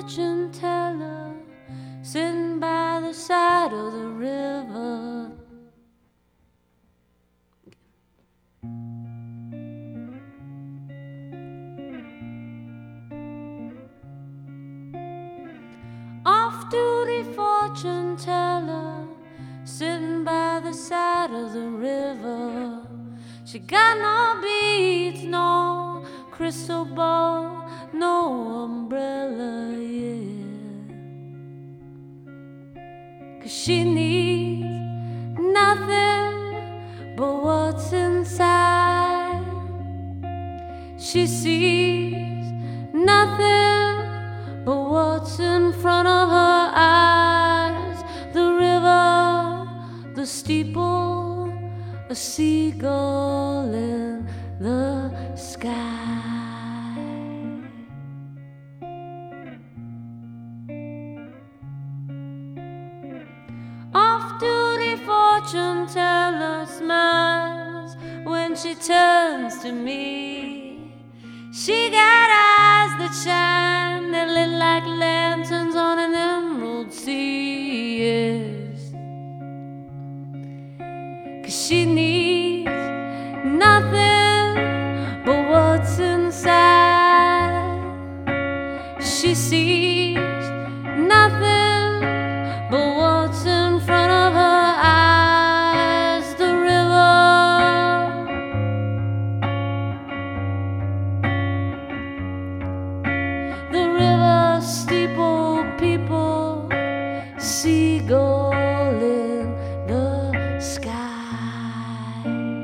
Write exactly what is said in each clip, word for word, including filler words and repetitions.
fortune teller sitting by the side of the river. Off-duty fortune teller sitting by the side of the river. She got no beads, no crystal ball, no umbrella, yeah. 'Cause she needs nothing but what's inside. She sees nothing but what's in front of her eyes. The river, the steeple, a seagull in the sky. Off-duty fortune teller smiles when she turns to me. She got eyes that shine, that lit like lanterns on an emerald sea, yes. 'Cause she needs nothing but what's inside. She sees nothing but what's in front of her eyes. The river, the river, steeple, people, seagull in the sky.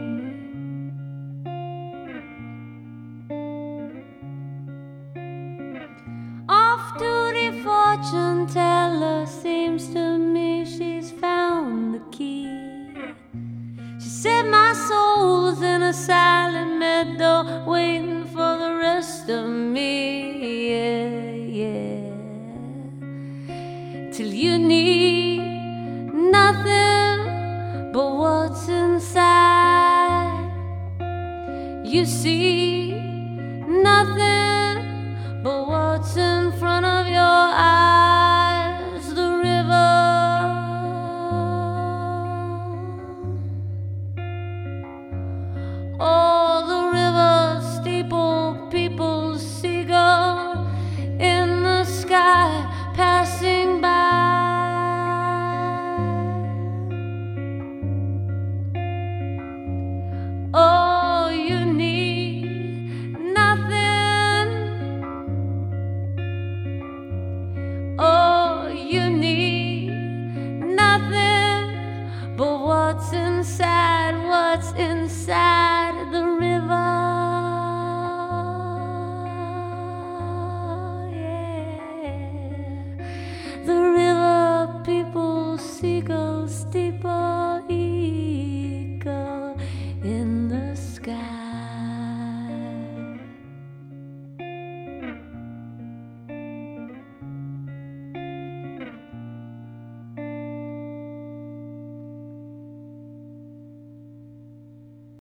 Off-duty fortune teller, seems to me she's found the key. She said my soul's in a silent meadow, waiting for the rest of me, yeah, yeah. Till you need nothing but what's inside. You see nothing but what's in front of your eyes. The river, oh, the river, steeple, people, seagull in the sky passing by. Oh, you need nothing. Oh, you need nothing but what's inside, what's inside.